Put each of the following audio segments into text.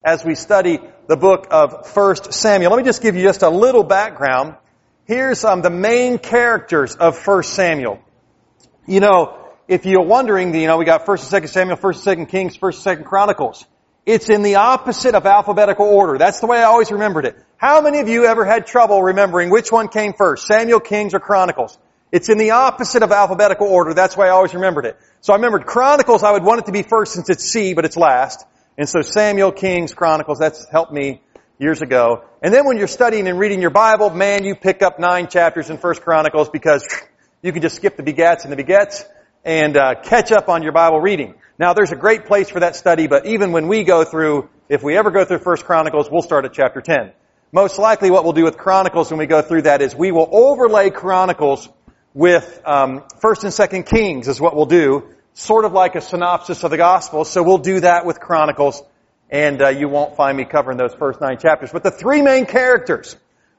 as we study the book of 1 Samuel. Let me just give you just a little background. Here's the main characters of 1 Samuel. You know, if you're wondering, we got 1st and 2nd Samuel, 1st and 2nd Kings, 1st and 2nd Chronicles. It's in the opposite of alphabetical order. That's the way I always remembered it. How many of you ever had trouble remembering which one came first, Samuel, Kings, or Chronicles? It's in the opposite of alphabetical order. That's why I always remembered it. So I remembered Chronicles, I would want it to be first since it's C, but it's last. And so Samuel, Kings, Chronicles, that's helped me years ago. And then when you're studying and reading your Bible, man, you pick up 9 chapters in 1 Chronicles because you can just skip the begats and the begets and catch up on your Bible reading. Now, there's a great place for that study, but even when we go through, if we ever go through 1 Chronicles, we'll start at chapter 10. Most likely what we'll do with Chronicles when we go through that is we will overlay Chronicles with 1st and 2nd Kings is what we'll do, sort of like a synopsis of the Gospel. So we'll do that with Chronicles, and you won't find me covering those first 9 chapters. But the three main characters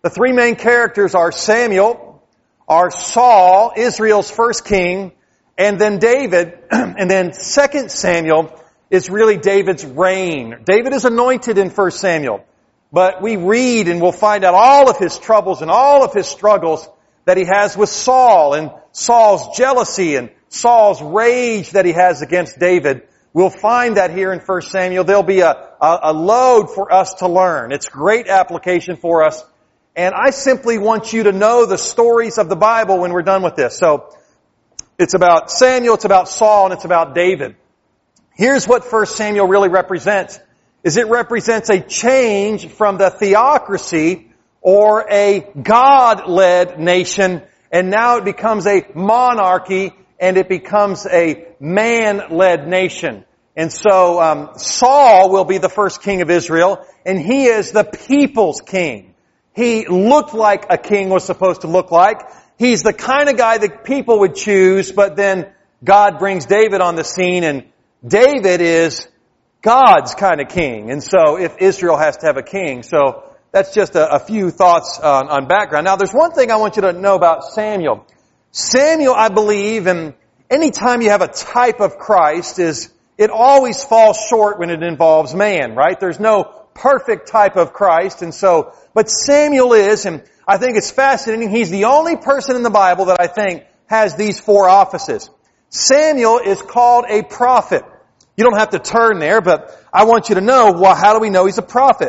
are Samuel, are Saul, Israel's first king, and then David, and then 2 Samuel is really David's reign. David is anointed in 1 Samuel, but we read and we'll find out all of his troubles and all of his struggles that he has with Saul and Saul's jealousy and Saul's rage that he has against David. We'll find that here in 1 Samuel. There'll be a load for us to learn. It's great application for us. And I simply want you to know the stories of the Bible when we're done with this. So, it's about Samuel, it's about Saul, and it's about David. Here's what 1 Samuel really represents, is it represents a change from the theocracy or a God-led nation, and now it becomes a monarchy, and it becomes a man-led nation. And so, Saul will be the first king of Israel, and he is the people's king. He looked like a king was supposed to look like. He's the kind of guy that people would choose, but then God brings David on the scene, and David is God's kind of king. And so if Israel has to have a king, so that's just a few thoughts on background. Now there's one thing I want you to know about Samuel. Samuel, I believe, and anytime you have a type of Christ, it always falls short when it involves man, right? There's no perfect type of Christ, and so, but Samuel is, and I think it's fascinating. He's the only person in the Bible that I think has these 4 offices. Samuel is called a prophet. You don't have to turn there, but I want you to know, well, how do we know he's a prophet?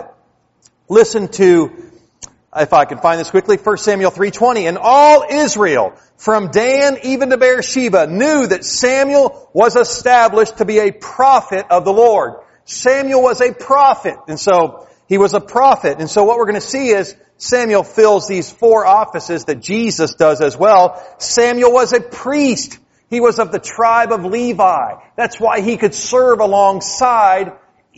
Listen to, if I can find this quickly, 1 Samuel 3:20. And all Israel, from Dan even to Beersheba, knew that Samuel was established to be a prophet of the Lord. Samuel was a prophet, and so he was a prophet. And so what we're going to see is Samuel fills these 4 offices that Jesus does as well. Samuel was a priest. He was of the tribe of Levi. That's why he could serve alongside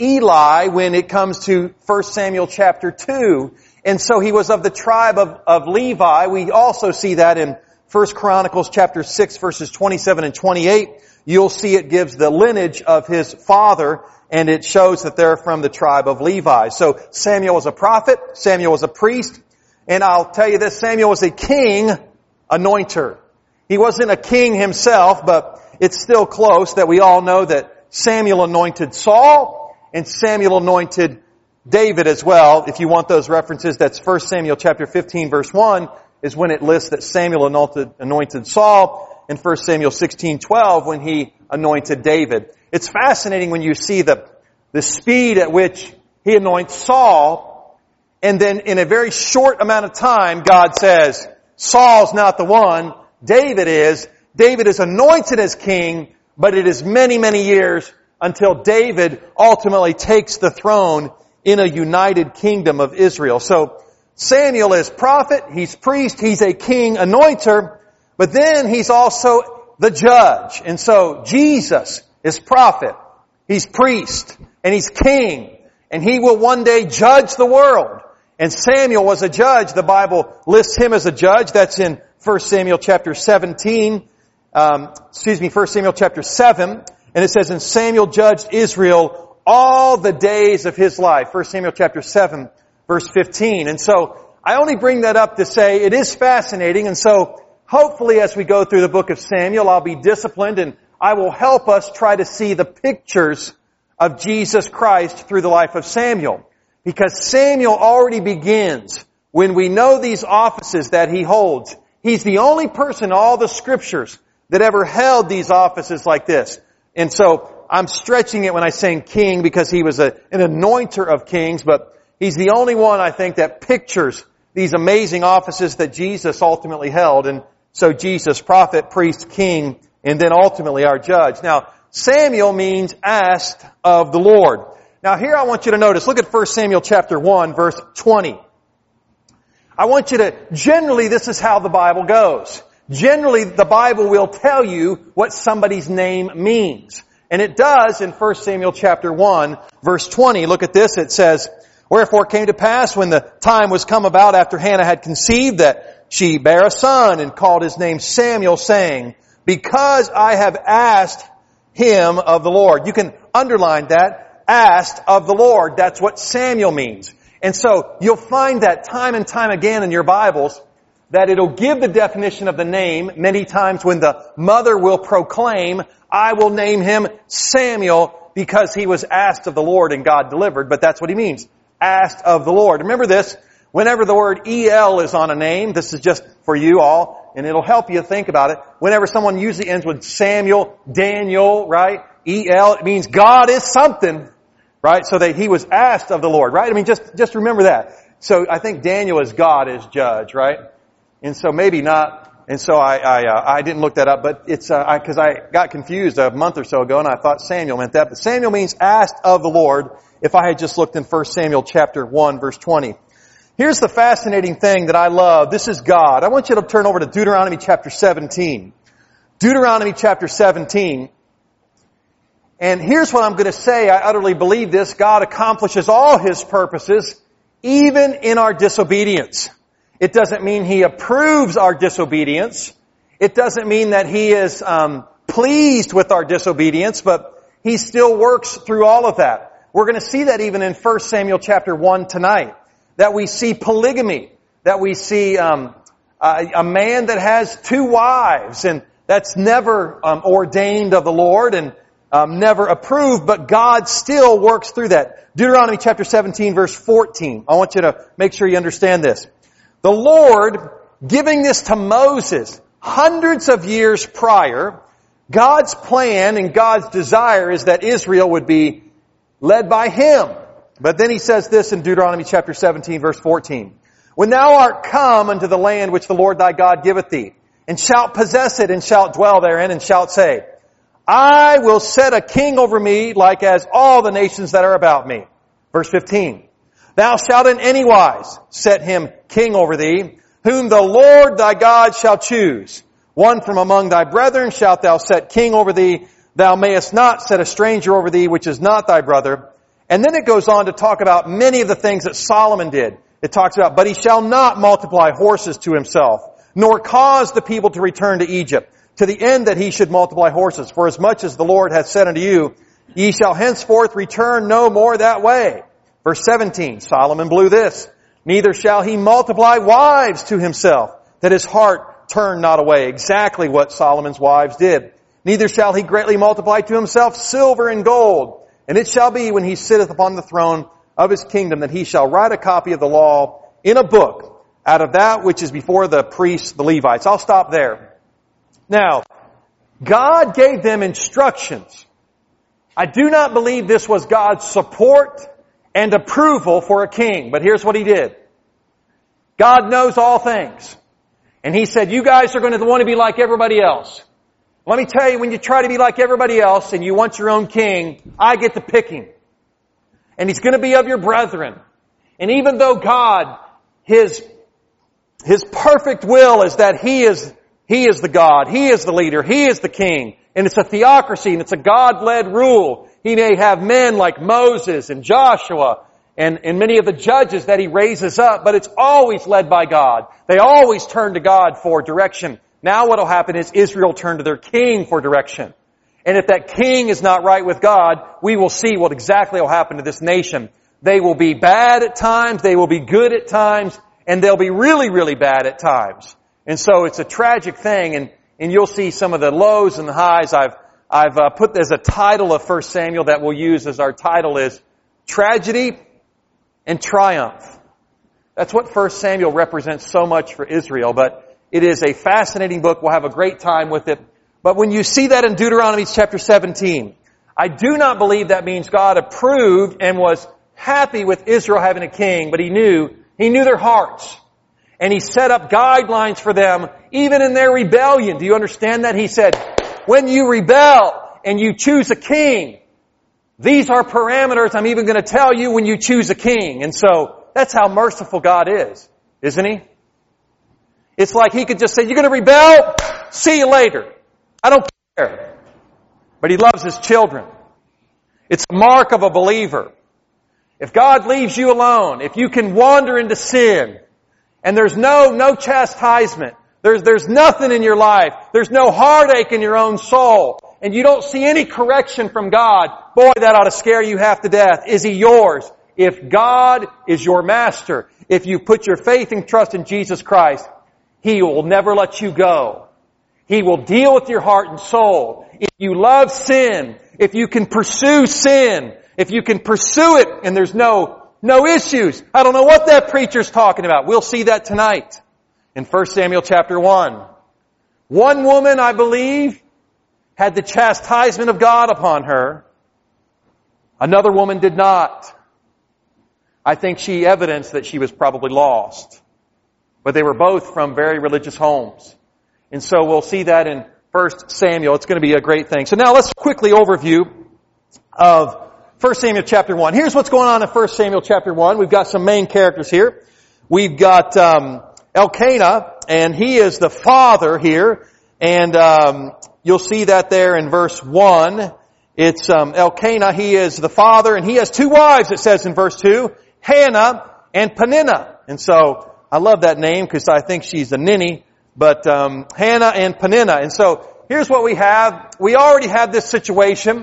Eli when it comes to 1 Samuel chapter 2. And so he was of the tribe of Levi. We also see that in 1 Chronicles chapter 6 verses 27 and 28. You'll see it gives the lineage of his father, and it shows that they're from the tribe of Levi. So Samuel was a prophet, Samuel was a priest, and I'll tell you this, Samuel was a king anointer. He wasn't a king himself, but it's still close that we all know that Samuel anointed Saul, and Samuel anointed David as well. If you want those references, that's 1 Samuel chapter 15 verse 1 is when it lists that Samuel anointed Saul, and 1 Samuel 16:12 when he anointed David. It's fascinating when you see the speed at which he anoints Saul, and then in a very short amount of time, God says, Saul's not the one, David is. David is anointed as king, but it is many, many years until David ultimately takes the throne in a united kingdom of Israel. So Samuel is prophet, he's priest, he's a king anointer, but then he's also the judge. And so Jesus is prophet, he's priest, and he's king, and he will one day judge the world. And Samuel was a judge. The Bible lists him as a judge. That's in 1 Samuel chapter 17, 1 Samuel chapter 7, and it says, and Samuel judged Israel all the days of his life. 1 Samuel chapter 7, verse 15. And so, I only bring that up to say it is fascinating, and so hopefully as we go through the book of Samuel, I'll be disciplined and I will help us try to see the pictures of Jesus Christ through the life of Samuel. Because Samuel already begins when we know these offices that he holds. He's the only person in all the scriptures that ever held these offices like this. And so I'm stretching it when I say king because he was an anointer of kings, but he's the only one, I think, that pictures these amazing offices that Jesus ultimately held. And so Jesus, prophet, priest, king, and then ultimately our judge. Now, Samuel means asked of the Lord. Now here I want you to notice, look at 1 Samuel chapter 1, verse 20. I want you to, generally this is how the Bible goes. Generally the Bible will tell you what somebody's name means. And it does in 1 Samuel chapter 1, verse 20. Look at this, it says, "Wherefore it came to pass when the time was come about after Hannah had conceived that she bare a son and called his name Samuel, saying, Because I have asked him of the Lord." You can underline that, asked of the Lord. That's what Samuel means. And so you'll find that time and time again in your Bibles that it'll give the definition of the name many times when the mother will proclaim, "I will name him Samuel because he was asked of the Lord and God delivered." But that's what he means. Asked of the Lord. Remember this, whenever the word EL is on a name, this is just for you all, and it'll help you think about it. Whenever someone usually ends with Samuel, Daniel, right? EL, it means God is something, right? So that he was asked of the Lord, right? I mean, just remember that. So I think Daniel is God as judge, right? And so maybe not. And so I didn't look that up, but it's, cause I got confused a month or so ago and I thought Samuel meant that. But Samuel means asked of the Lord if I had just looked in 1 Samuel chapter 1 verse 20. Here's the fascinating thing that I love. This is God. I want you to turn over to Deuteronomy chapter 17. Deuteronomy chapter 17. And here's what I'm going to say. I utterly believe this. God accomplishes all His purposes, even in our disobedience. It doesn't mean He approves our disobedience. It doesn't mean that He is pleased with our disobedience, but He still works through all of that. We're going to see that even in 1 Samuel chapter 1 tonight. That we see polygamy. That we see a man that has two wives, and that's never ordained of the Lord and never approved, but God still works through that. Deuteronomy chapter 17 verse 14. I want you to make sure you understand this. The Lord giving this to Moses hundreds of years prior, God's plan and God's desire is that Israel would be led by Him. But then He says this in Deuteronomy chapter 17 verse 14. "When thou art come unto the land which the Lord thy God giveth thee, and shalt possess it, and shalt dwell therein, and shalt say, I will set a king over me like as all the nations that are about me." Verse 15. "Thou shalt in any wise set him king over thee, whom the Lord thy God shall choose. One from among thy brethren shalt thou set king over thee. Thou mayest not set a stranger over thee, which is not thy brother." And then it goes on to talk about many of the things that Solomon did. It talks about, "But he shall not multiply horses to himself, nor cause the people to return to Egypt, to the end that he should multiply horses. For as much as the Lord hath said unto you, ye shall henceforth return no more that way." Verse 17, Solomon blew this, "Neither shall he multiply wives to himself, that his heart turn not away." Exactly what Solomon's wives did. "Neither shall he greatly multiply to himself silver and gold. And it shall be when he sitteth upon the throne of his kingdom that he shall write a copy of the law in a book out of that which is before the priests, the Levites." I'll stop there. Now, God gave them instructions. I do not believe this was God's support and approval for a king, but here's what He did. God knows all things. And He said, you guys are going to want to be like everybody else. Let me tell you, when you try to be like everybody else and you want your own king, I get to pick him. And he's going to be of your brethren. And even though God, His perfect will is that He is the God, He is the leader, He is the king, and it's a theocracy and it's a God-led rule. He may have men like Moses and Joshua and many of the judges that He raises up, but it's always led by God. They always turn to God for direction. Now what will happen is Israel turn to their king for direction. And if that king is not right with God, we will see what exactly will happen to this nation. They will be bad at times, they will be good at times, and they'll be really, really bad at times. And so it's a tragic thing, and you'll see some of the lows and the highs. I've put as a title of 1 Samuel that we'll use as our title is Tragedy and Triumph. That's what 1 Samuel represents so much for Israel, but it is a fascinating book. We'll have a great time with it. But when you see that in Deuteronomy chapter 17, I do not believe that means God approved and was happy with Israel having a king, but He knew their hearts. And He set up guidelines for them, even in their rebellion. Do you understand that? He said, when you rebel and you choose a king, these are parameters I'm even going to tell you when you choose a king. And so, that's how merciful God is, isn't He? It's like He could just say, you're going to rebel? See you later. I don't care. But He loves His children. It's a mark of a believer. If God leaves you alone, if you can wander into sin, and there's no chastisement, there's nothing in your life, there's no heartache in your own soul, and you don't see any correction from God, boy, that ought to scare you half to death. Is He yours? If God is your master, if you put your faith and trust in Jesus Christ, He will never let you go. He will deal with your heart and soul. If you love sin, if you can pursue sin, if you can pursue it and there's no issues. I don't know what that preacher's talking about. We'll see that tonight in 1 Samuel chapter 1. One woman, I believe, had the chastisement of God upon her. Another woman did not. I think she evidenced that she was probably lost. But they were both from very religious homes. And so we'll see that in 1 Samuel. It's going to be a great thing. So now let's quickly overview of 1 Samuel chapter 1. Here's what's going on in 1 Samuel chapter 1. We've got some main characters here. We've got Elkanah, and he is the father here. And you'll see that there in verse 1. It's Elkanah, he is the father, and he has two wives, it says in verse 2, Hannah and Peninnah. And so I love that name because I think she's a ninny, but Hannah and Peninnah. And so here's what we have. We already have this situation.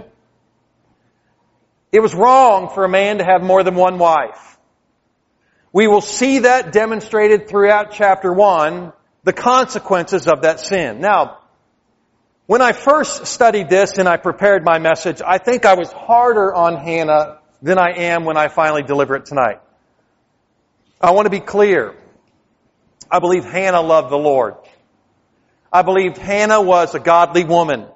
It was wrong for a man to have more than one wife. We will see that demonstrated throughout chapter 1, the consequences of that sin. Now, when I first studied this and I prepared my message, I think I was harder on Hannah than I am when I finally deliver it tonight. I want to be clear. I believe Hannah loved the Lord. I believe Hannah was a godly woman.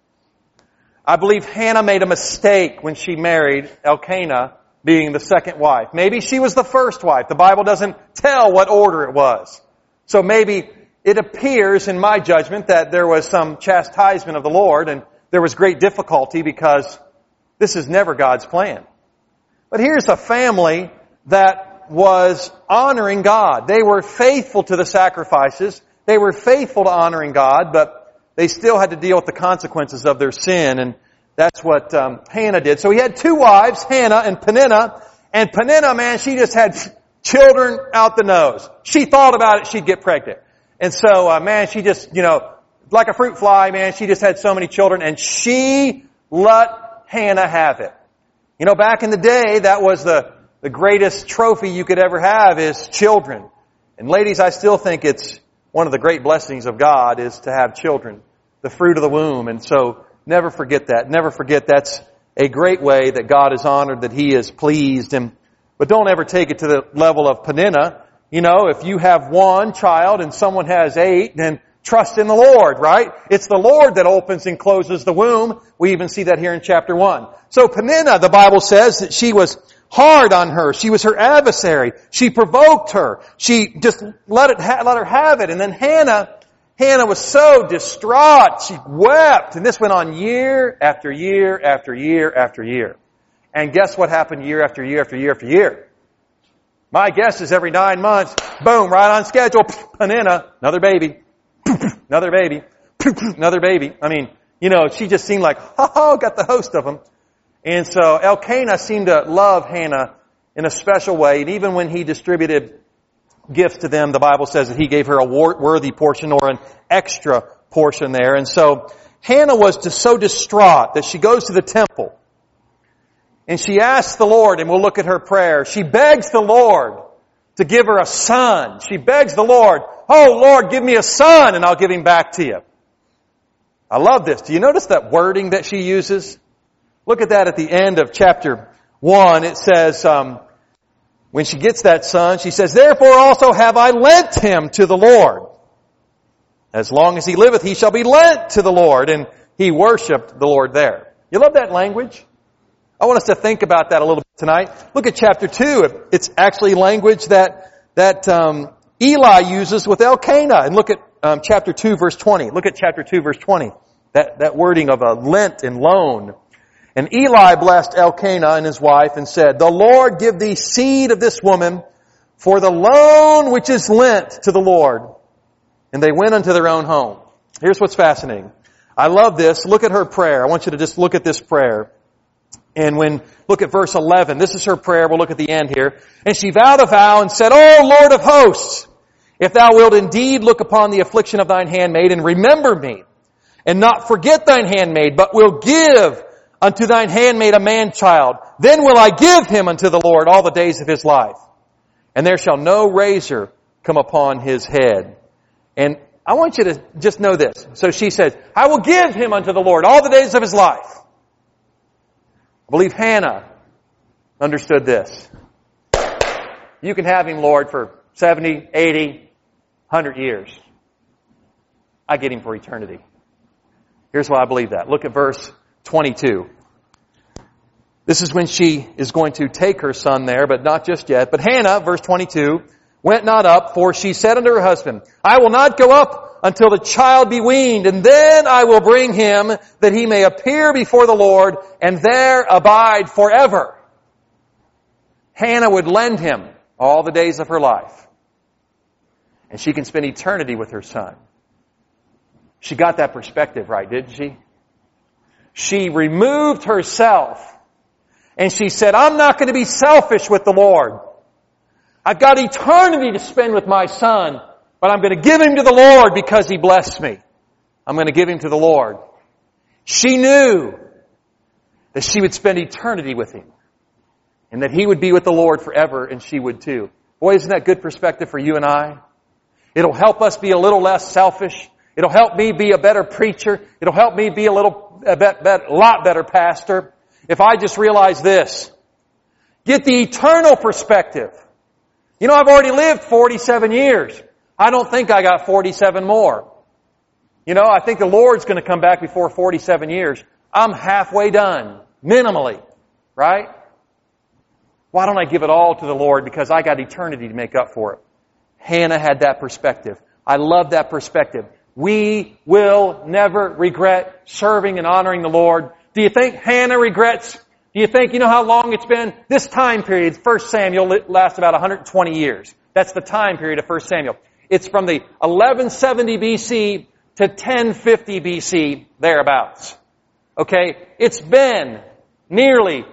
I believe Hannah made a mistake when she married Elkanah, being the second wife. Maybe she was the first wife. The Bible doesn't tell what order it was. So maybe it appears, in my judgment, that there was some chastisement of the Lord and there was great difficulty because this is never God's plan. But here's a family that was honoring God. They were faithful to the sacrifices. They were faithful to honoring God, but they still had to deal with the consequences of their sin, and that's what Hannah did. So he had two wives, Hannah and Peninnah. And Peninnah, man, she just had children out the nose. She thought about it, she'd get pregnant. And so, man, she just, like a fruit fly, man, she just had so many children, and she let Hannah have it. Back in the day, that was the greatest trophy you could ever have is children. And ladies, I still think it's one of the great blessings of God is to have children, the fruit of the womb. And so never forget that. Never forget that's a great way that God is honored, that He is pleased. But don't ever take it to the level of Peninnah. If you have one child and someone has 8, then trust in the Lord, right? It's the Lord that opens and closes the womb. We even see that here in chapter 1. So Peninnah, the Bible says that she was hard on her. She was her adversary. She provoked her. She just let her have it. And then Hannah was so distraught. She wept. And this went on year after year after year after year. And guess what happened year after year after year after year? My guess is every 9 months, boom, right on schedule, Peninnah, another baby, another baby, another baby. I mean, she just seemed like, got the host of them. And so Elkanah seemed to love Hannah in a special way. And even when he distributed gifts to them, the Bible says that he gave her a worthy portion or an extra portion there. And so Hannah was just so distraught that she goes to the temple and she asks the Lord, and we'll look at her prayer. She begs the Lord to give her a son. She begs the Lord, oh Lord, give me a son and I'll give him back to you. I love this. Do you notice that wording that she uses? Look at that at the end of chapter 1. It says, when she gets that son, she says, "Therefore also have I lent him to the Lord. As long as he liveth, he shall be lent to the Lord." And he worshiped the Lord there. You love that language? I want us to think about that a little bit tonight. Look at chapter 2. It's actually language that Eli uses with Elkanah. And look at chapter 2, verse 20. Look at chapter 2, verse 20. That wording of a lent and loan. "And Eli blessed Elkanah and his wife and said, The Lord give thee seed of this woman for the loan which is lent to the Lord. And they went unto their own home." Here's what's fascinating. I love this. Look at her prayer. I want you to just look at this prayer. And look at verse 11. This is her prayer. We'll look at the end here. "And she vowed a vow and said, O Lord of hosts, if thou wilt indeed look upon the affliction of thine handmaid and remember me, and not forget thine handmaid, but will give unto thine handmaid a man-child, then will I give him unto the Lord all the days of his life. And there shall no razor come upon his head." And I want you to just know this. So she says, "I will give him unto the Lord all the days of his life." I believe Hannah understood this. You can have him, Lord, for 70, 80, 100 years. I get him for eternity. Here's why I believe that. Look at verse 22. This is when she is going to take her son there, but not just yet. "But Hannah," verse 22, "went not up, for she said unto her husband, I will not go up until the child be weaned, and then I will bring him, that he may appear before the Lord, and there abide forever." Hannah would lend him all the days of her life. And she can spend eternity with her son. She got that perspective right, didn't she? She removed herself, and she said, I'm not going to be selfish with the Lord. I've got eternity to spend with my son, but I'm going to give him to the Lord because he blessed me. I'm going to give him to the Lord. She knew that she would spend eternity with him and that he would be with the Lord forever, and she would too. Boy, isn't that good perspective for you and I? It'll help us be a little less selfish. It'll help me be a better preacher. It'll help me be a lot better pastor if I just realize this. Get the eternal perspective. You know, I've already lived 47 years. I don't think I got 47 more. You know, I think the Lord's going to come back before 47 years. I'm halfway done, minimally, right? Why don't I give it all to the Lord because I got eternity to make up for it? Hannah had that perspective. I love that perspective. We will never regret serving and honoring the Lord. Do you think Hannah regrets? Do you think, you know how long it's been? This time period, 1 Samuel, lasts about 120 years. That's the time period of 1 Samuel. It's from the 1170 BC to 1050 BC, thereabouts. Okay? It's been nearly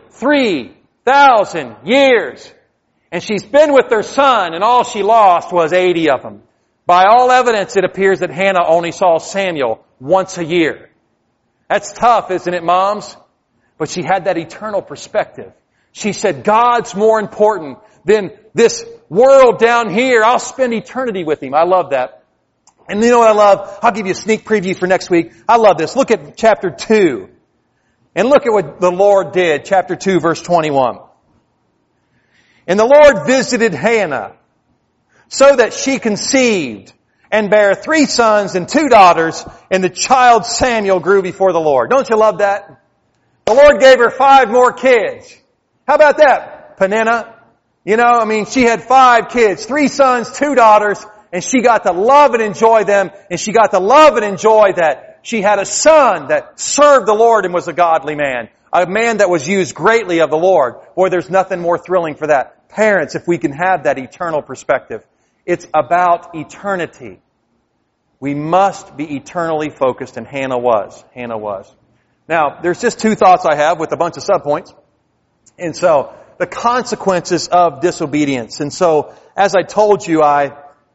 3,000 years. And she's been with her son, and all she lost was 80 of them. By all evidence, it appears that Hannah only saw Samuel once a year. That's tough, isn't it, moms? But she had that eternal perspective. She said, God's more important than this world down here. I'll spend eternity with Him. I love that. And you know what I love? I'll give you a sneak preview for next week. I love this. Look at chapter 2. And look at what the Lord did. Chapter 2, verse 21. And the Lord visited Hannah so that she conceived and bare 3 sons and 2 daughters, and the child Samuel grew before the Lord. Don't you love that? The Lord gave her 5 more kids. How about that, Peninnah? You know, I mean, she had 5 kids, 3 sons, 2 daughters, and she got to love and enjoy them, and she got to love and enjoy that she had a son that served the Lord and was a godly man. A man that was used greatly of the Lord. Boy, there's nothing more thrilling for that. Parents, if we can have that eternal perspective. It's about eternity. We must be eternally focused, and Hannah was. Hannah was. Now, there's just 2 thoughts I have with a bunch of subpoints. And so, the consequences of disobedience. And so, as I told you, I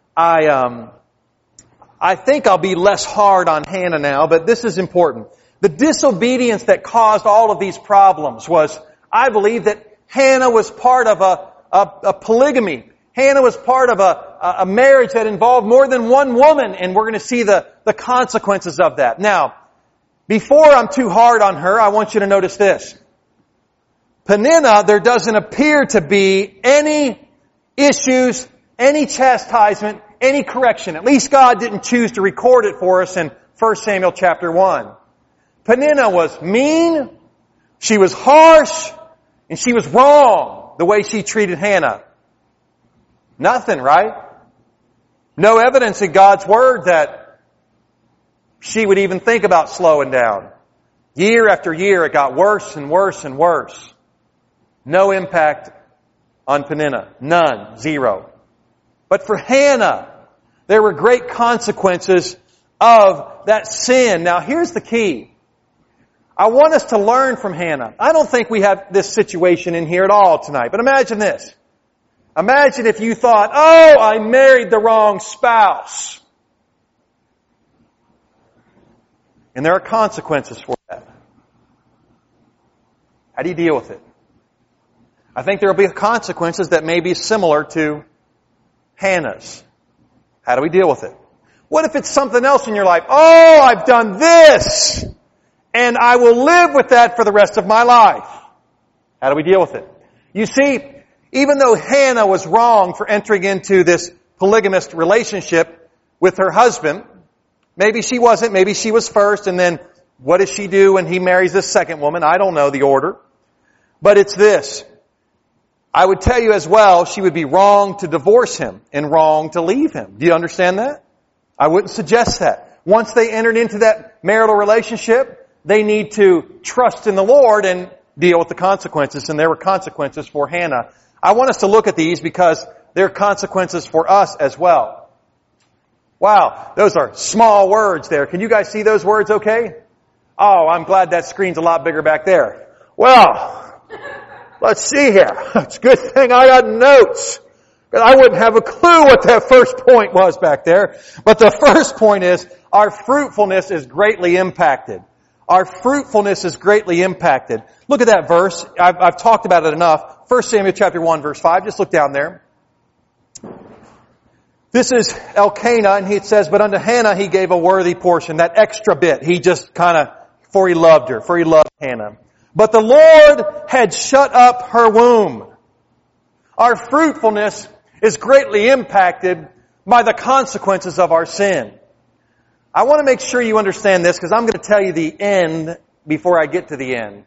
think I'll be less hard on Hannah now, but this is important. The disobedience that caused all of these problems was, I believe that Hannah was part of a polygamy. Hannah was part of a marriage that involved more than one woman, and we're going to see the consequences of that. Now, Before I'm too hard on her, I want you to notice this. Peninnah, there doesn't appear to be any issues, any chastisement, any correction. At least God didn't choose to record it for us in 1 Samuel chapter 1. Peninnah was mean, she was harsh, and she was wrong the way she treated Hannah. Nothing, right? No evidence in God's Word that she would even think about slowing down. Year after year, it got worse and worse and worse. No impact on Peninnah. None. Zero. But for Hannah, there were great consequences of that sin. Now, here's the key. I want us to learn from Hannah. I don't think we have this situation in here at all tonight, but imagine this. Imagine if you thought, oh, I married the wrong spouse. And there are consequences for that. How do you deal with it? I think there will be consequences that may be similar to Hannah's. How do we deal with it? What if it's something else in your life? Oh, I've done this, and I will live with that for the rest of my life. How do we deal with it? You see, even though Hannah was wrong for entering into this polygamist relationship with her husband, maybe she wasn't, maybe she was first, and then what does she do when he marries this second woman? I don't know the order. But it's this. I would tell you as well, she would be wrong to divorce him and wrong to leave him. Do you understand that? I wouldn't suggest that. Once they entered into that marital relationship, they need to trust in the Lord and deal with the consequences. And there were consequences for Hannah. I want us to look at these because there are consequences for us as well. Wow, those are small words there. Can you guys see those words okay? Oh, I'm glad that screen's a lot bigger back there. Well, let's see here. It's a good thing I got notes. I wouldn't have a clue what that first point was back there. But the first point is, our fruitfulness is greatly impacted. Our fruitfulness is greatly impacted. Look at that verse. I've talked about it enough. 1 Samuel chapter 1 verse 5. Just look down there. This is Elkanah, and it says, but unto Hannah he gave a worthy portion, that extra bit. He just kind of, for he loved her, for he loved Hannah. But the Lord had shut up her womb. Our fruitfulness is greatly impacted by the consequences of our sin. I want to make sure you understand this because I'm going to tell you the end before I get to the end.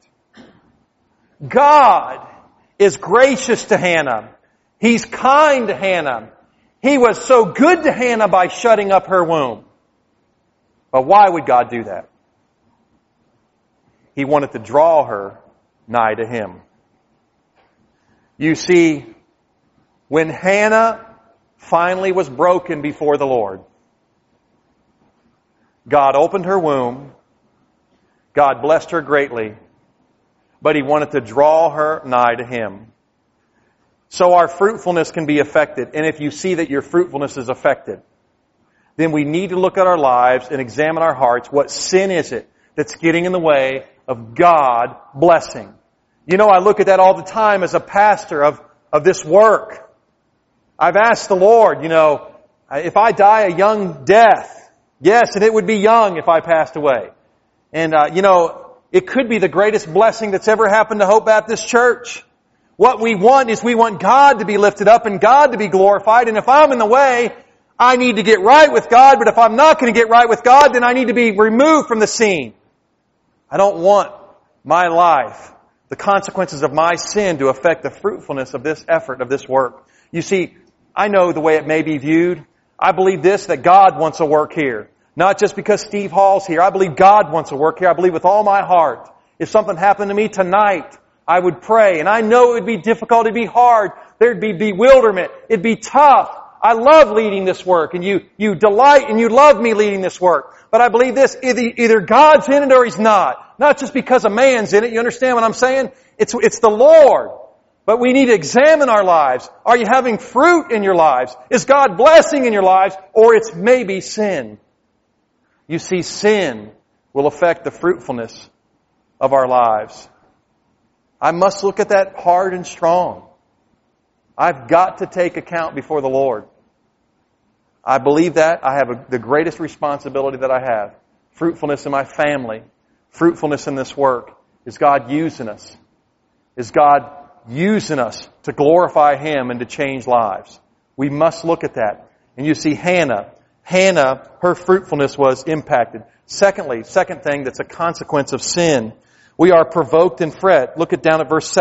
God is gracious to Hannah. He's kind to Hannah. He was so good to Hannah by shutting up her womb. But why would God do that? He wanted to draw her nigh to Him. You see, when Hannah finally was broken before the Lord, God opened her womb. God blessed her greatly. But He wanted to draw her nigh to Him. So our fruitfulness can be affected. And if you see that your fruitfulness is affected, then we need to look at our lives and examine our hearts. What sin is it that's getting in the way of God blessing? You know, I look at that all the time as a pastor of this work. I've asked the Lord, you know, if I die a young death, yes, and it would be young if I passed away. And, you know, it could be the greatest blessing that's ever happened to Hope Baptist Church. What we want is we want God to be lifted up and God to be glorified. And if I'm in the way, I need to get right with God. But if I'm not going to get right with God, then I need to be removed from the scene. I don't want my life, the consequences of my sin, to affect the fruitfulness of this effort, of this work. You see, I know the way it may be viewed. I believe this, that God wants a work here. Not just because Steve Hall's here. I believe God wants a work here. I believe with all my heart. If something happened to me tonight, I would pray. And I know it would be difficult. It'd be hard. There'd be bewilderment. It'd be tough. I love leading this work. And you delight and you love me leading this work. But I believe this, either God's in it or He's not. Not just because a man's in it. You understand what I'm saying? It's the Lord. But we need to examine our lives. Are you having fruit in your lives? Is God blessing in your lives? Or it's maybe sin. You see, sin will affect the fruitfulness of our lives. I must look at that hard and strong. I've got to take account before the Lord. I believe that. I have the greatest responsibility that I have. Fruitfulness in my family. fruitfulness in this work? Is God using us? Is God using us to glorify Him and to change lives? We must look at that. And you see Hannah, her fruitfulness was impacted. Secondly, second thing that's a consequence of sin, we are provoked and fret. Look down at verse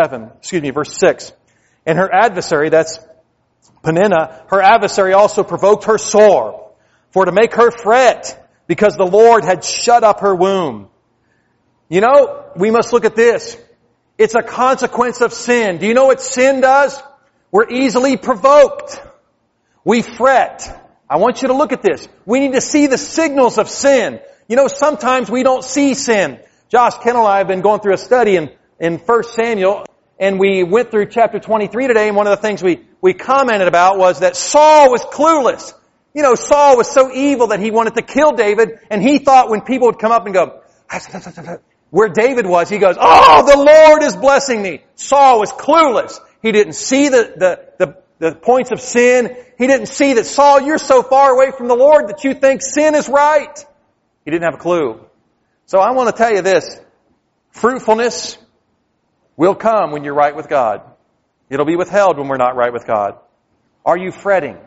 6. And her adversary, that's Peninnah, her adversary also provoked her sore, for to make her fret, because the Lord had shut up her womb. You know, we must look at this. It's a consequence of sin. Do you know what sin does? We're easily provoked. We fret. I want you to look at this. We need to see the signals of sin. You know, sometimes we don't see sin. Josh Kendall and I have been going through a study in 1 Samuel, and we went through chapter 23 today, and one of the things we commented about was that Saul was clueless. You know, Saul was so evil that he wanted to kill David, and he thought when people would come up and go, where David was, he goes, "Oh, the Lord is blessing me." Saul was clueless. He didn't see the points of sin. He didn't see that, Saul, you're so far away from the Lord that you think sin is right. He didn't have a clue. So I want to tell you this. Fruitfulness will come when you're right with God. It'll be withheld when we're not right with God. Are you fretting?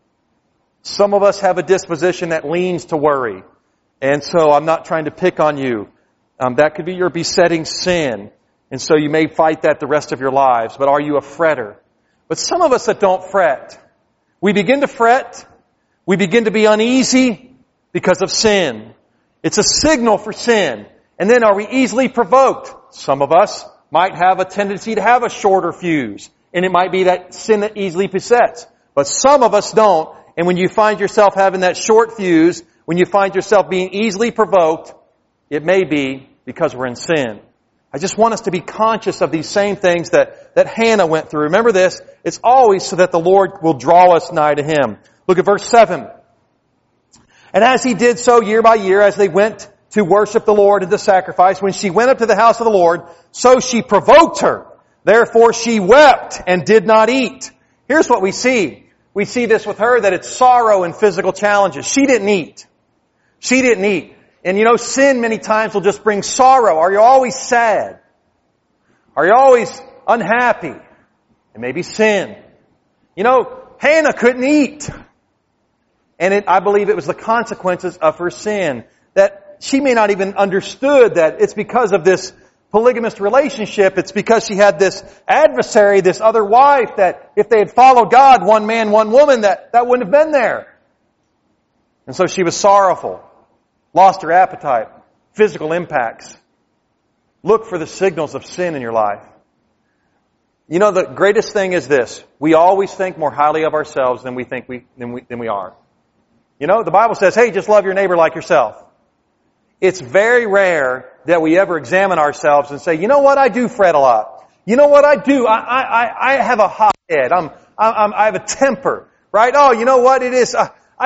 Some of us have a disposition that leans to worry. And so I'm not trying to pick on you. That could be your besetting sin. And so you may fight that the rest of your lives. But are you a fretter? But some of us that don't fret, we begin to fret. We begin to be uneasy because of sin. It's a signal for sin. And then are we easily provoked? Some of us might have a tendency to have a shorter fuse. And it might be that sin that easily besets. But some of us don't. And when you find yourself having that short fuse, when you find yourself being easily provoked, it may be because we're in sin. I just want us to be conscious of these same things that Hannah went through. Remember this, it's always so that the Lord will draw us nigh to Him. Look at verse 7. And as he did so year by year, as they went to worship the Lord and to sacrifice, when she went up to the house of the Lord, so she provoked her. Therefore she wept and did not eat. Here's what we see. We see this with her, that it's sorrow and physical challenges. She didn't eat. She didn't eat. And you know, sin many times will just bring sorrow. Are you always sad? Are you always unhappy? It may be sin. You know, Hannah couldn't eat. And I believe it was the consequences of her sin. That she may not even understood that it's because of this polygamous relationship. It's because she had this adversary, this other wife, that if they had followed God, one man, one woman, that wouldn't have been there. And so she was sorrowful. Lost her appetite. Physical impacts. Look for the signals of sin in your life. You know, the greatest thing is this. We always think more highly of ourselves than we are. You know, the Bible says, hey, just love your neighbor like yourself. It's very rare that we ever examine ourselves and say, you know what, I do fret a lot. You know what I do? I have a hot head. I have a temper, right? Oh, you know what it is?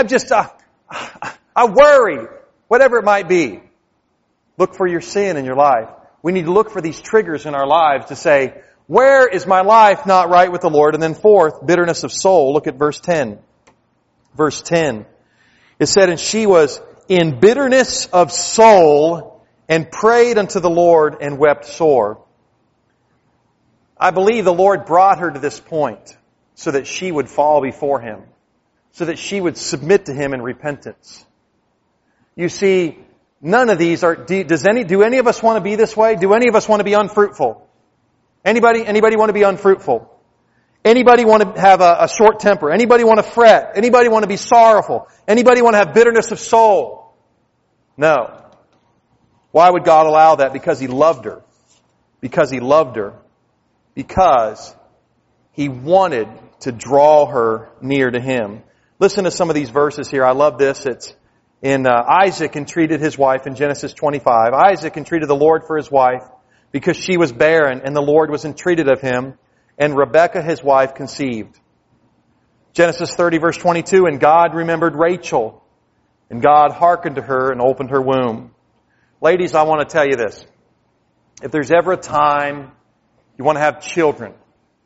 I worry. Whatever it might be. Look for your sin in your life. We need to look for these triggers in our lives to say, where is my life not right with the Lord? And then fourth, bitterness of soul. Look at verse 10. Verse 10. It said, and she was in bitterness of soul and prayed unto the Lord and wept sore. I believe the Lord brought her to this point so that she would fall before Him, so that she would submit to Him in repentance. You see, none of these are, do any of us want to be this way? Do any of us want to be unfruitful? Anybody want to be unfruitful? Anybody want to have a short temper? Anybody want to fret? Anybody want to be sorrowful? Anybody want to have bitterness of soul? No. Why would God allow that? Because He loved her. Because He loved her. Because He wanted to draw her near to Him. Listen to some of these verses here. I love this. It's in Isaac entreated his wife in Genesis 25. Isaac entreated the Lord for his wife because she was barren, and the Lord was entreated of him, and Rebekah his wife conceived. Genesis 30 verse 22, and God remembered Rachel, and God hearkened to her and opened her womb. Ladies, I want to tell you this. If there's ever a time you want to have children,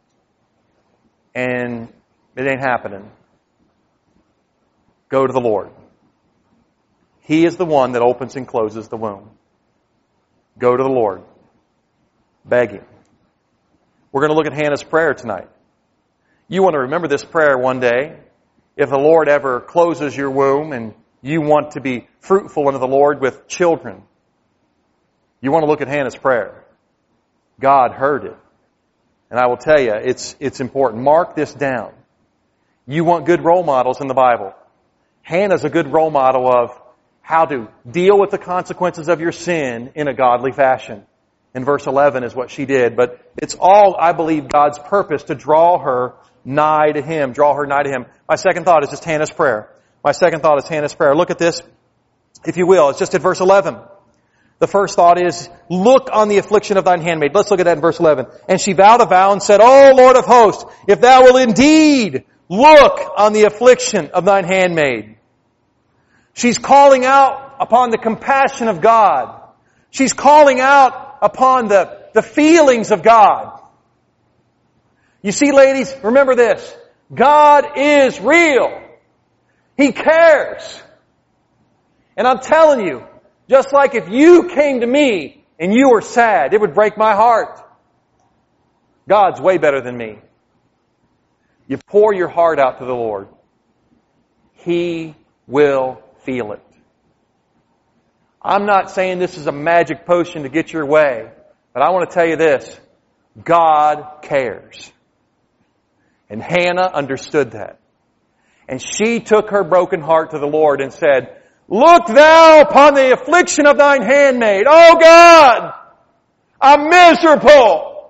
and it ain't happening, go to the Lord. He is the one that opens and closes the womb. Go to the Lord. Beg Him. We're going to look at Hannah's prayer tonight. You want to remember this prayer one day. If the Lord ever closes your womb and you want to be fruitful unto the Lord with children, you want to look at Hannah's prayer. God heard it. And I will tell you, it's important. Mark this down. You want good role models in the Bible. Hannah's a good role model of how to deal with the consequences of your sin in a godly fashion. In verse 11 is what she did. But it's all, I believe, God's purpose to draw her nigh to Him. Draw her nigh to Him. My second thought is just Hannah's prayer. My second thought is Hannah's prayer. Look at this, if you will. It's just at verse 11. The first thought is, look on the affliction of thine handmaid. Let's look at that in verse 11. And she vowed a vow and said, O Lord of hosts, if thou wilt indeed look on the affliction of thine handmaid. She's calling out upon the compassion of God. She's calling out upon the feelings of God. You see, ladies, remember this. God is real. He cares. And I'm telling you, just like if you came to me and you were sad, it would break my heart. God's way better than me. You pour your heart out to the Lord. He will feel it. I'm not saying this is a magic potion to get your way, but I want to tell you this. God cares. And Hannah understood that. And she took her broken heart to the Lord and said, Look thou upon the affliction of thine handmaid. Oh God, I'm miserable.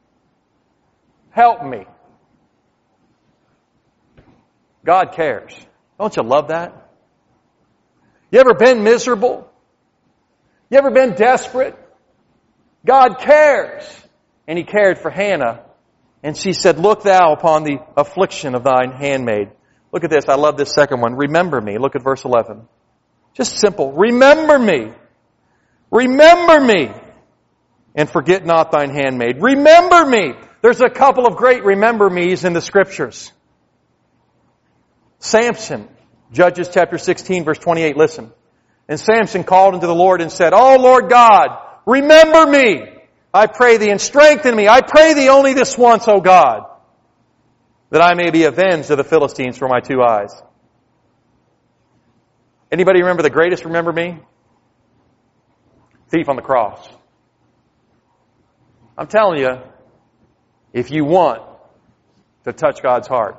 Help me. God cares. Don't you love that? You ever been miserable? You ever been desperate? God cares. And He cared for Hannah. And she said, Look thou upon the affliction of thine handmaid. Look at this. I love this second one. Remember me. Look at verse 11. Just simple. Remember me. Remember me. And forget not thine handmaid. Remember me. There's a couple of great remember me's in the Scriptures. Samson, Judges chapter 16, verse 28. Listen. And Samson called unto the Lord and said, O Lord God, remember me. I pray thee, and strengthen me. I pray thee only this once, O God, that I may be avenged of the Philistines for my two eyes. Anybody remember the greatest remember me? Thief on the cross. I'm telling you, if you want to touch God's heart,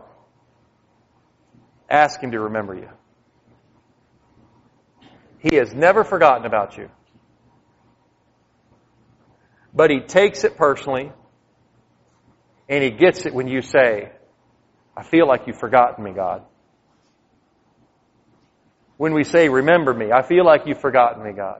ask Him to remember you. He has never forgotten about you. But He takes it personally, and He gets it when you say, I feel like you've forgotten me, God. When we say, remember me, I feel like you've forgotten me, God.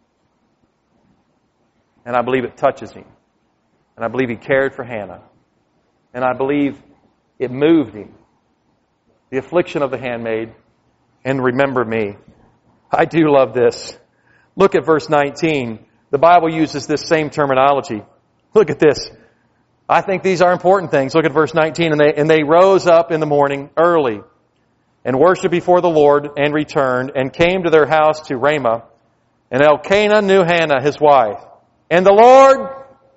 And I believe it touches Him. And I believe He cared for Hannah. And I believe it moved Him. The affliction of the handmaid, and remember me. I do love this. Look at verse 19. The Bible uses this same terminology. Look at this. I think these are important things. Look at verse 19. And they rose up in the morning early and worshipped before the Lord and returned and came to their house to Ramah. And Elkanah knew Hannah, his wife. And the Lord,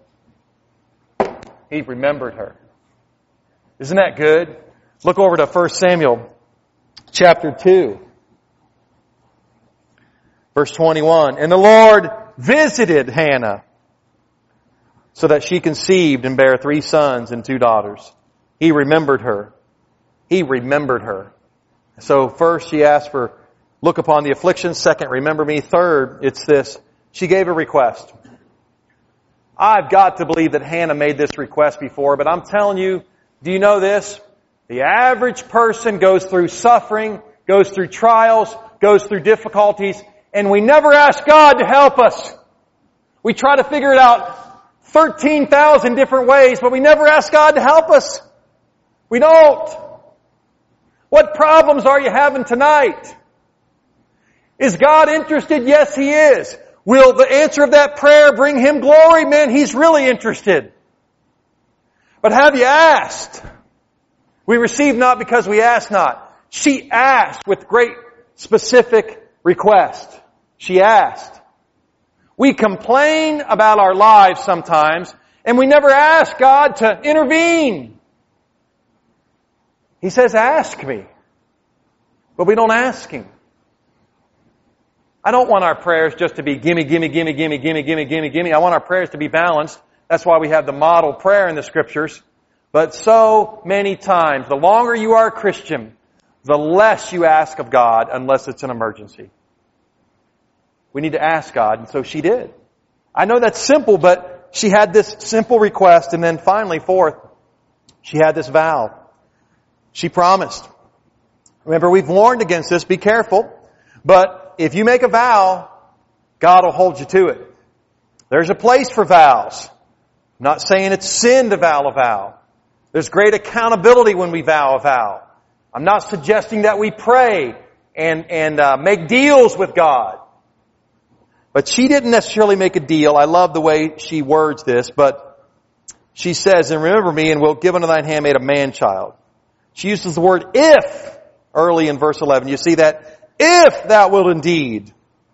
He remembered her. Isn't that good? Look over to 1 Samuel chapter 2. Verse 21. And the Lord visited Hannah so that she conceived and bare 3 sons and 2 daughters. He remembered her. He remembered her. So first she asked for, look upon the affliction. Second, remember me. Third, it's this. She gave a request. I've got to believe that Hannah made this request before, but I'm telling you, do you know this? The average person goes through suffering, goes through trials, goes through difficulties, and we never ask God to help us. We try to figure it out 13,000 different ways, but we never ask God to help us. We don't. What problems are you having tonight? Is God interested? Yes, He is. Will the answer of that prayer bring Him glory? Man, He's really interested. But have you asked? We receive not because we ask not. She asked with great specific request. She asked. We complain about our lives sometimes, and we never ask God to intervene. He says, ask me. But we don't ask Him. I don't want our prayers just to be gimme, gimme, gimme, gimme, gimme, gimme, gimme, gimme. I want our prayers to be balanced. That's why we have the model prayer in the Scriptures. But so many times, the longer you are a Christian, the less you ask of God unless it's an emergency. We need to ask God, and so she did. I know that's simple, but she had this simple request, and then finally, fourth, she had this vow. She promised. Remember, we've warned against this, be careful. But if you make a vow, God will hold you to it. There's a place for vows. I'm not saying it's sin to vow a vow. There's great accountability when we vow a vow. I'm not suggesting that we pray and make deals with God. But she didn't necessarily make a deal. I love the way she words this, but she says, and remember me, and we'll give unto thine handmaid a man-child. She uses the word if early in verse 11. You see that? If thou wilt indeed.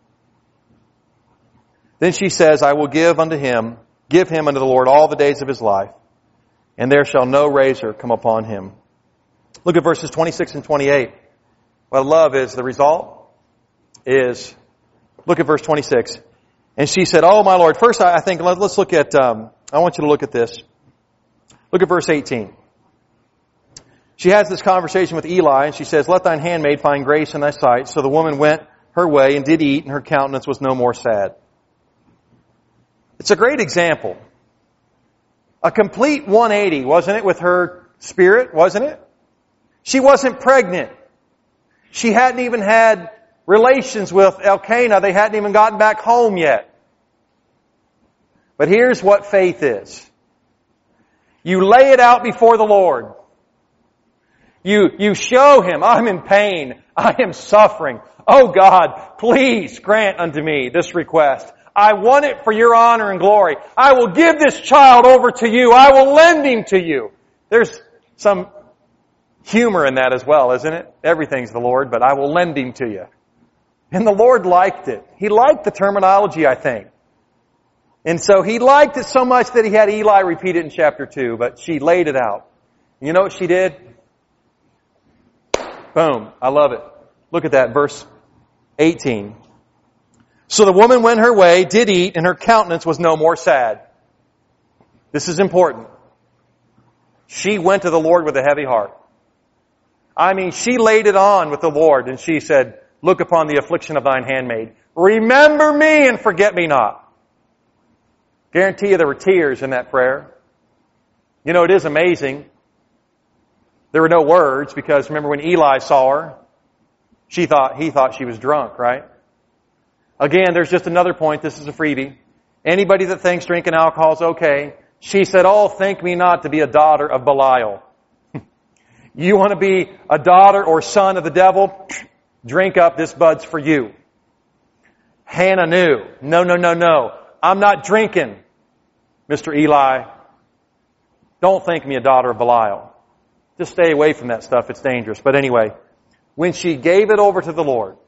Then she says, I will give him unto the Lord all the days of his life, and there shall no razor come upon him. Look at verses 26 and 28. What I love is the result is, look at verse 26. And she said, oh my Lord. First, I think, let's look at, I want you to look at this. Look at verse 18. She has this conversation with Eli, and she says, let thine handmaid find grace in thy sight. So the woman went her way and did eat, and her countenance was no more sad. It's a great example. A complete 180, wasn't it, with her spirit, wasn't it? She wasn't pregnant. She hadn't even had relations with Elkanah. They hadn't even gotten back home yet. But here's what faith is. You lay it out before the Lord. You show Him, I'm in pain. I am suffering. Oh God, please grant unto me this request. I want it for your honor and glory. I will give this child over to you. I will lend him to you. There's some humor in that as well, isn't it? Everything's the Lord, but I will lend him to you. And the Lord liked it. He liked the terminology, I think. And so He liked it so much that He had Eli repeat it in chapter 2, but she laid it out. You know what she did? Boom. I love it. Look at that, verse 18. So the woman went her way, did eat, and her countenance was no more sad. This is important. She went to the Lord with a heavy heart. I mean, she laid it on with the Lord, and she said, look upon the affliction of thine handmaid. Remember me and forget me not. Guarantee you there were tears in that prayer. You know, it is amazing. There were no words because remember when Eli saw her, he thought she was drunk, right? Again, there's just another point. This is a freebie. Anybody that thinks drinking alcohol is okay, she said, oh, think me not to be a daughter of Belial. You want to be a daughter or son of the devil? Drink up, this bud's for you. Hannah knew. No. I'm not drinking, Mr. Eli. Don't think me a daughter of Belial. Just stay away from that stuff. It's dangerous. But anyway, when she gave it over to the Lord,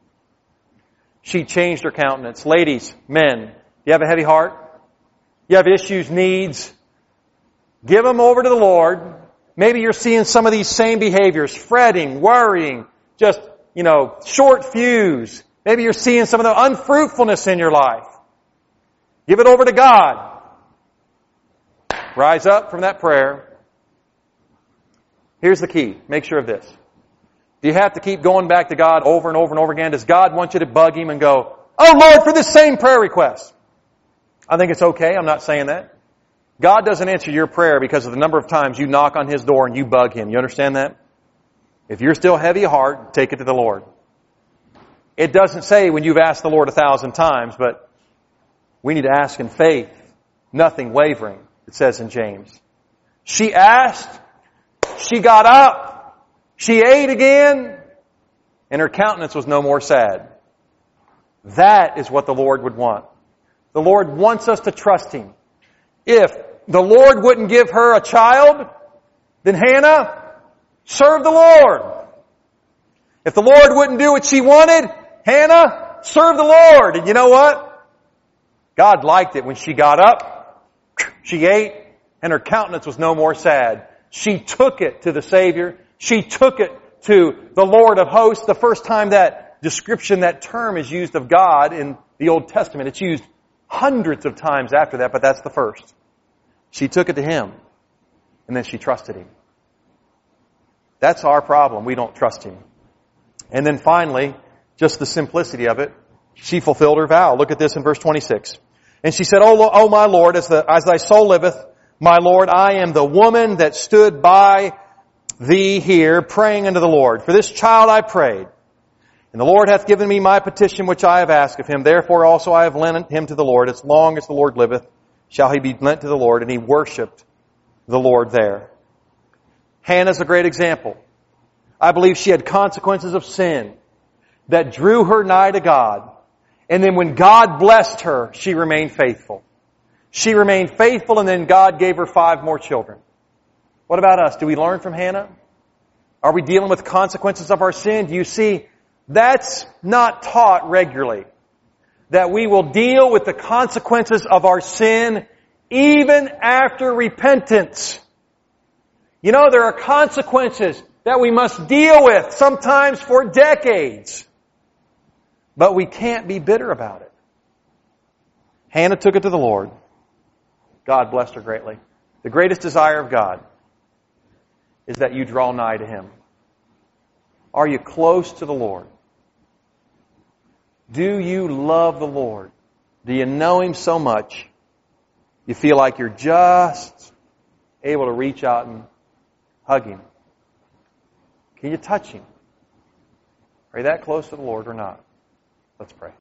she changed her countenance. Ladies, men, you have a heavy heart? You have issues, needs? Give them over to the Lord. Maybe you're seeing some of these same behaviors, fretting, worrying, just, short fuse. Maybe you're seeing some of the unfruitfulness in your life. Give it over to God. Rise up from that prayer. Here's the key. Make sure of this. Do you have to keep going back to God over and over and over again? Does God want you to bug Him and go, oh Lord, for this same prayer request? I think it's okay. I'm not saying that. God doesn't answer your prayer because of the number of times you knock on His door and you bug Him. You understand that? If you're still heavy of heart, take it to the Lord. It doesn't say when you've asked the Lord 1,000 times, but we need to ask in faith, nothing wavering, it says in James. She asked, she got up, she ate again, and her countenance was no more sad. That is what the Lord would want. The Lord wants us to trust Him. If the Lord wouldn't give her a child, then Hannah served the Lord. If the Lord wouldn't do what she wanted, Hannah served the Lord. And you know what? God liked it when she got up, she ate, and her countenance was no more sad. She took it to the Savior. She took it to the Lord of hosts. The first time that description, that term is used of God in the Old Testament. It's used hundreds of times after that, but that's the first. She took it to Him, and then she trusted Him. That's our problem. We don't trust Him. And then finally, just the simplicity of it, she fulfilled her vow. Look at this in verse 26. And she said, O my Lord, as thy soul liveth, my Lord, I am the woman that stood by thee here, praying unto the Lord. For this child I prayed, and the Lord hath given me my petition which I have asked of Him. Therefore also I have lent him to the Lord. As long as the Lord liveth, shall he be lent to the Lord. And he worshipped the Lord there. Hannah's a great example. I believe she had consequences of sin that drew her nigh to God. And then when God blessed her, she remained faithful. She remained faithful, and then God gave her 5 more children. What about us? Do we learn from Hannah? Are we dealing with consequences of our sin? Do you see, that's not taught regularly. That we will deal with the consequences of our sin even after repentance. You know, there are consequences that we must deal with, sometimes for decades. But we can't be bitter about it. Hannah took it to the Lord. God blessed her greatly. The greatest desire of God is that you draw nigh to Him. Are you close to the Lord? Do you love the Lord? Do you know Him so much you feel like you're just able to reach out and hug Him? Can you touch Him? Are you that close to the Lord or not? Let's pray.